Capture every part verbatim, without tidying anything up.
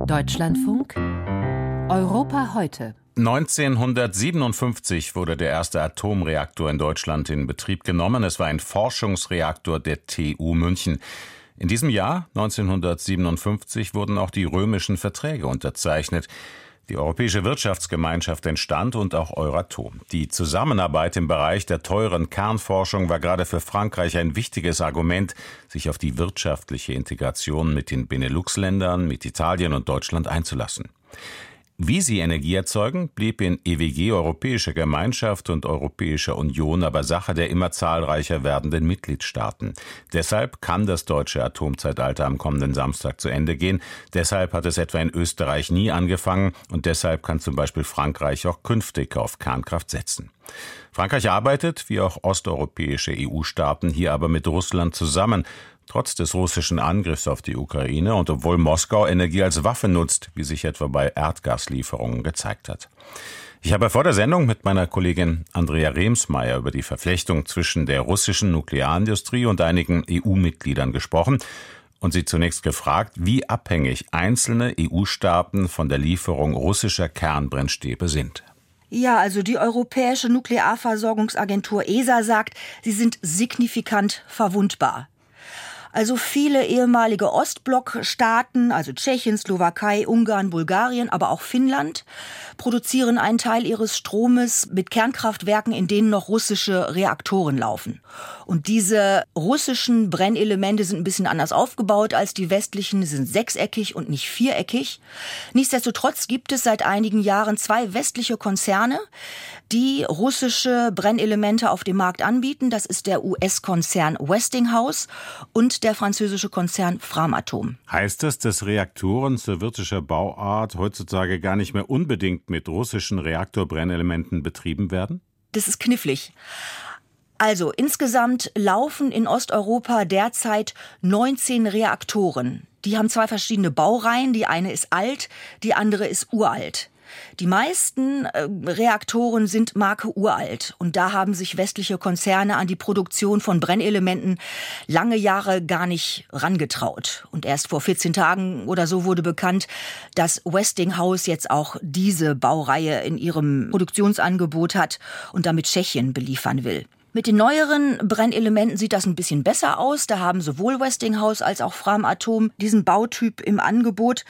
Deutschlandfunk Europa heute. neunzehnhundertsiebenundfünfzig wurde der erste Atomreaktor in Deutschland in Betrieb genommen. Es war ein Forschungsreaktor der T U München. In diesem Jahr, neunzehnhundertsiebenundfünfzig, wurden auch die römischen Verträge unterzeichnet. Die Europäische Wirtschaftsgemeinschaft entstand und auch Euratom. Die Zusammenarbeit im Bereich der teuren Kernforschung war gerade für Frankreich ein wichtiges Argument, sich auf die wirtschaftliche Integration mit den Benelux-Ländern, mit Italien und Deutschland einzulassen. Wie sie Energie erzeugen, blieb in E W G, Europäische Gemeinschaft und Europäischer Union, aber Sache der immer zahlreicher werdenden Mitgliedstaaten. Deshalb kann das deutsche Atomzeitalter am kommenden Samstag zu Ende gehen. Deshalb hat es etwa in Österreich nie angefangen und deshalb kann zum Beispiel Frankreich auch künftig auf Kernkraft setzen. Frankreich arbeitet, wie auch osteuropäische E U-Staaten, hier aber mit Russland zusammen. Trotz des russischen Angriffs auf die Ukraine und obwohl Moskau Energie als Waffe nutzt, wie sich etwa bei Erdgaslieferungen gezeigt hat. Ich habe vor der Sendung mit meiner Kollegin Andrea Remsmeier über die Verflechtung zwischen der russischen Nuklearindustrie und einigen E U-Mitgliedern gesprochen und sie zunächst gefragt, wie abhängig einzelne E U-Staaten von der Lieferung russischer Kernbrennstäbe sind. Ja, also die Europäische Nuklearversorgungsagentur E S A sagt, sie sind signifikant verwundbar. Also viele ehemalige Ostblockstaaten, also Tschechien, Slowakei, Ungarn, Bulgarien, aber auch Finnland, produzieren einen Teil ihres Stromes mit Kernkraftwerken, in denen noch russische Reaktoren laufen. Und diese russischen Brennelemente sind ein bisschen anders aufgebaut als die westlichen, sie sind sechseckig und nicht viereckig. Nichtsdestotrotz gibt es seit einigen Jahren zwei westliche Konzerne, die russische Brennelemente auf dem Markt anbieten. Das ist der U S-Konzern Westinghouse und der französische Konzern Framatome. Heißt das, dass Reaktoren sowjetischer Bauart heutzutage gar nicht mehr unbedingt mit russischen Reaktorbrennelementen betrieben werden? Das ist knifflig. Also insgesamt laufen in Osteuropa derzeit neunzehn Reaktoren. Die haben zwei verschiedene Baureihen. Die eine ist alt, die andere ist uralt. Die meisten äh, Reaktoren sind Marke uralt und da haben sich westliche Konzerne an die Produktion von Brennelementen lange Jahre gar nicht rangetraut. Und erst vor vierzehn Tagen oder so wurde bekannt, dass Westinghouse jetzt auch diese Baureihe in ihrem Produktionsangebot hat und damit Tschechien beliefern will. Mit den neueren Brennelementen sieht das ein bisschen besser aus. Da haben sowohl Westinghouse als auch Framatome diesen Bautyp im Angebot.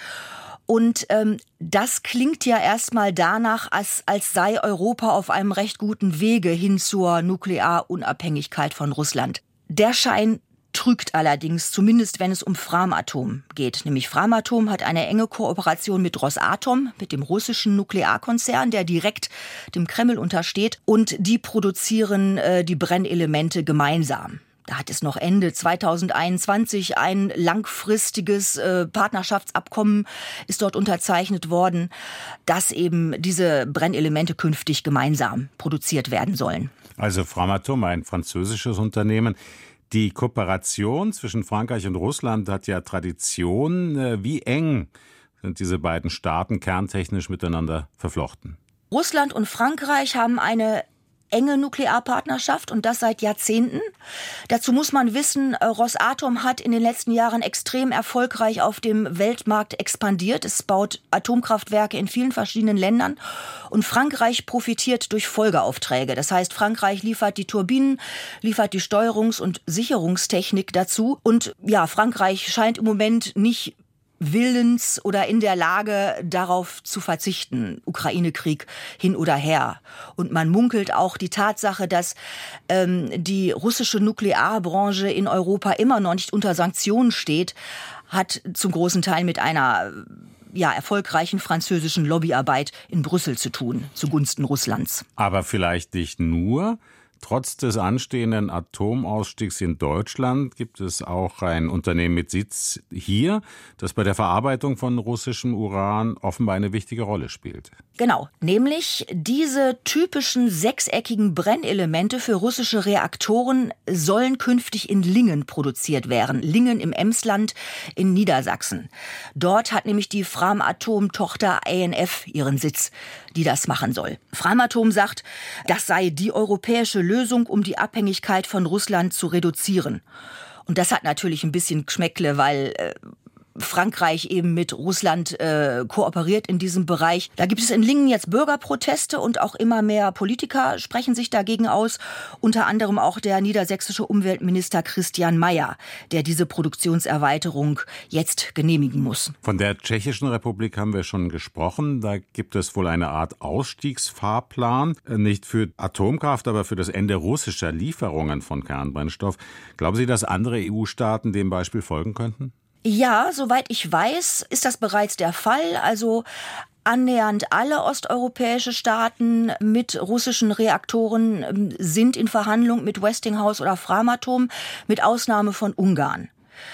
Und ähm, das klingt ja erstmal danach, als, als sei Europa auf einem recht guten Wege hin zur Nuklearunabhängigkeit von Russland. Der Schein trügt allerdings, zumindest wenn es um Framatome geht. Nämlich Framatome hat eine enge Kooperation mit Rosatom, mit dem russischen Nuklearkonzern, der direkt dem Kreml untersteht. Und die produzieren äh, die Brennelemente gemeinsam. Da hat es noch Ende zweitausendeinundzwanzig ein langfristiges äh, Partnerschaftsabkommen ist dort unterzeichnet worden, dass eben diese Brennelemente künftig gemeinsam produziert werden sollen. Also Framatome, ein französisches Unternehmen. Die Kooperation zwischen Frankreich und Russland hat ja Tradition. Wie eng sind diese beiden Staaten kerntechnisch miteinander verflochten? Russland und Frankreich haben eine enge Nuklearpartnerschaft und das seit Jahrzehnten. Dazu muss man wissen, Rosatom hat in den letzten Jahren extrem erfolgreich auf dem Weltmarkt expandiert. Es baut Atomkraftwerke in vielen verschiedenen Ländern und Frankreich profitiert durch Folgeaufträge. Das heißt, Frankreich liefert die Turbinen, liefert die Steuerungs- und Sicherungstechnik dazu und ja, Frankreich scheint im Moment nicht willens oder in der Lage, darauf zu verzichten, Ukraine-Krieg hin oder her. Und man munkelt auch die Tatsache, dass ähm, die russische Nuklearbranche in Europa immer noch nicht unter Sanktionen steht, hat zum großen Teil mit einer ja, erfolgreichen französischen Lobbyarbeit in Brüssel zu tun, zugunsten Russlands. Aber vielleicht nicht nur. Trotz des anstehenden Atomausstiegs in Deutschland gibt es auch ein Unternehmen mit Sitz hier, das bei der Verarbeitung von russischem Uran offenbar eine wichtige Rolle spielt. Genau, nämlich diese typischen sechseckigen Brennelemente für russische Reaktoren sollen künftig in Lingen produziert werden. Lingen im Emsland in Niedersachsen. Dort hat nämlich die Framatome-Tochter A N F ihren Sitz, die das machen soll. Framatome sagt, das sei die europäische Lösung, um die Abhängigkeit von Russland zu reduzieren. Und das hat natürlich ein bisschen Geschmäckle, weil äh, Frankreich eben mit Russland äh, kooperiert in diesem Bereich. Da gibt es in Lingen jetzt Bürgerproteste und auch immer mehr Politiker sprechen sich dagegen aus. Unter anderem auch der niedersächsische Umweltminister Christian Mayer, der diese Produktionserweiterung jetzt genehmigen muss. Von der Tschechischen Republik haben wir schon gesprochen. Da gibt es wohl eine Art Ausstiegsfahrplan, nicht für Atomkraft, aber für das Ende russischer Lieferungen von Kernbrennstoff. Glauben Sie, dass andere E U-Staaten dem Beispiel folgen könnten? Ja, soweit ich weiß, ist das bereits der Fall. Also annähernd alle osteuropäische Staaten mit russischen Reaktoren sind in Verhandlung mit Westinghouse oder Framatome, mit Ausnahme von Ungarn.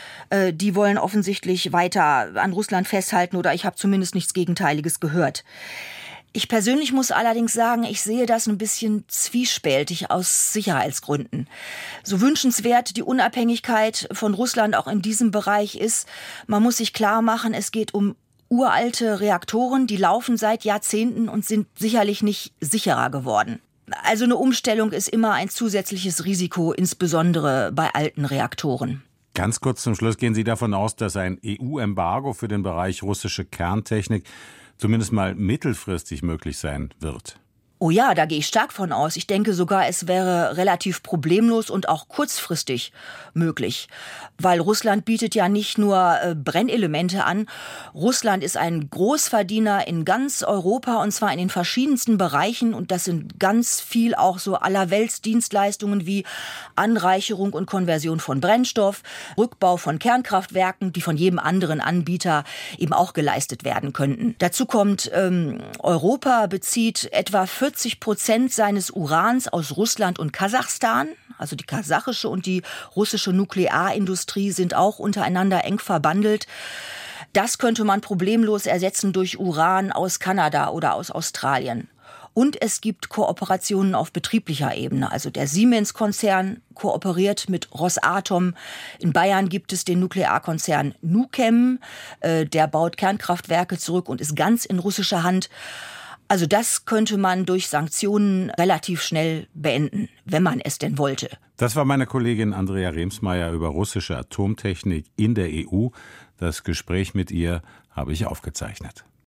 Die wollen offensichtlich weiter an Russland festhalten oder ich habe zumindest nichts Gegenteiliges gehört. Ich persönlich muss allerdings sagen, ich sehe das ein bisschen zwiespältig aus Sicherheitsgründen. So wünschenswert die Unabhängigkeit von Russland auch in diesem Bereich ist, man muss sich klar machen, es geht um uralte Reaktoren, die laufen seit Jahrzehnten und sind sicherlich nicht sicherer geworden. Also eine Umstellung ist immer ein zusätzliches Risiko, insbesondere bei alten Reaktoren. Ganz kurz zum Schluss, gehen Sie davon aus, dass ein E U-Embargo für den Bereich russische Kerntechnik zumindest mal mittelfristig möglich sein wird? Oh ja, da gehe ich stark von aus. Ich denke sogar, es wäre relativ problemlos und auch kurzfristig möglich. Weil Russland bietet ja nicht nur äh, Brennelemente an. Russland ist ein Großverdiener in ganz Europa und zwar in den verschiedensten Bereichen. Und das sind ganz viel auch so Allerweltsdienstleistungen wie Anreicherung und Konversion von Brennstoff, Rückbau von Kernkraftwerken, die von jedem anderen Anbieter eben auch geleistet werden könnten. Dazu kommt, ähm, Europa bezieht etwa vierzig Prozent seines Urans aus Russland und Kasachstan. Also die kasachische und die russische Nuklearindustrie sind auch untereinander eng verbandelt. Das könnte man problemlos ersetzen durch Uran aus Kanada oder aus Australien. Und es gibt Kooperationen auf betrieblicher Ebene. Also der Siemens-Konzern kooperiert mit Rosatom. In Bayern gibt es den Nuklearkonzern Nukem. Der baut Kernkraftwerke zurück und ist ganz in russischer Hand. Also das könnte man durch Sanktionen relativ schnell beenden, wenn man es denn wollte. Das war meine Kollegin Andrea Remsmeier über russische Atomtechnik in der E U. Das Gespräch mit ihr habe ich aufgezeichnet.